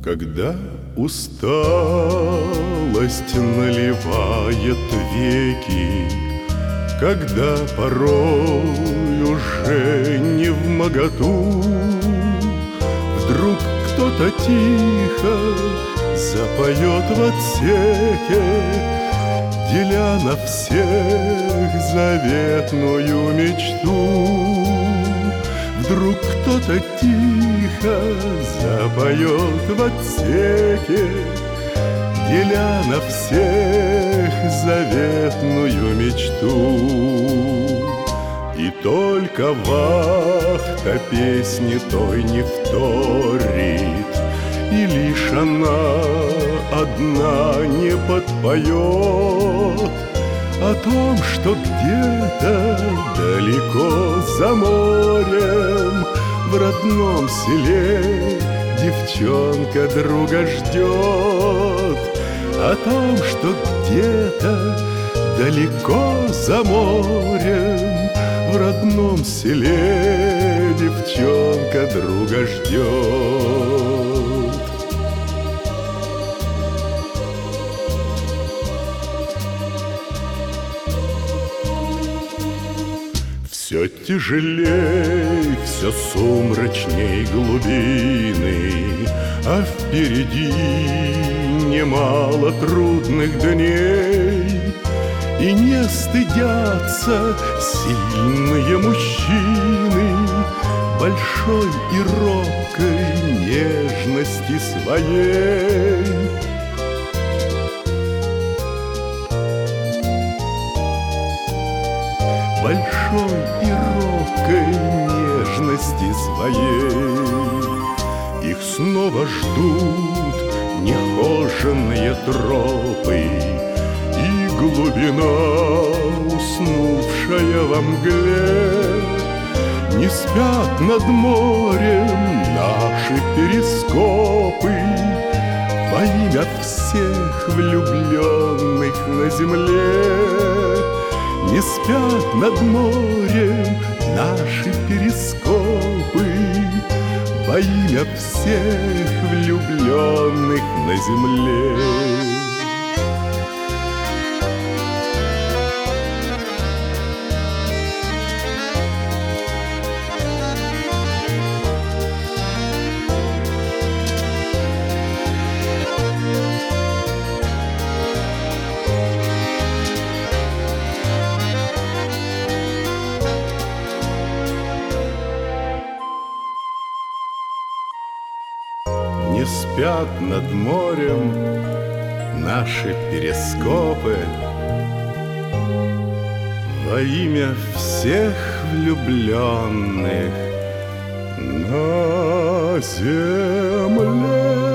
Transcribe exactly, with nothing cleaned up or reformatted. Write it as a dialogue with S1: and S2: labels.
S1: Когда усталость наливает веки, когда порой уже не вмоготу, вдруг кто-то тихо запоет в отсеке, деля на всех заветную мечту. Вдруг кто-то тихо запоет в отсеке, деля на всех заветную мечту. И только вахта песни той не вторит, и лишь она одна не подпоет о том, что где-то далеко за морем в родном селе девчонка друга ждет, о том, что где-то далеко за морем в родном селе девчонка друга ждет. Все тяжелей, все сумрачней глубины, а впереди немало трудных дней. И не стыдятся сильные мужчины большой и робкой нежности своей. Большой и робкой нежности своей. Их снова ждут нехоженные тропы и глубина, уснувшая во мгле. Не спят над морем наши перископы во имя всех влюбленных на земле. Не спят над морем наши перископы во имя всех влюбленных на земле. Не спят над морем наши перископы во имя всех влюбленных на земле.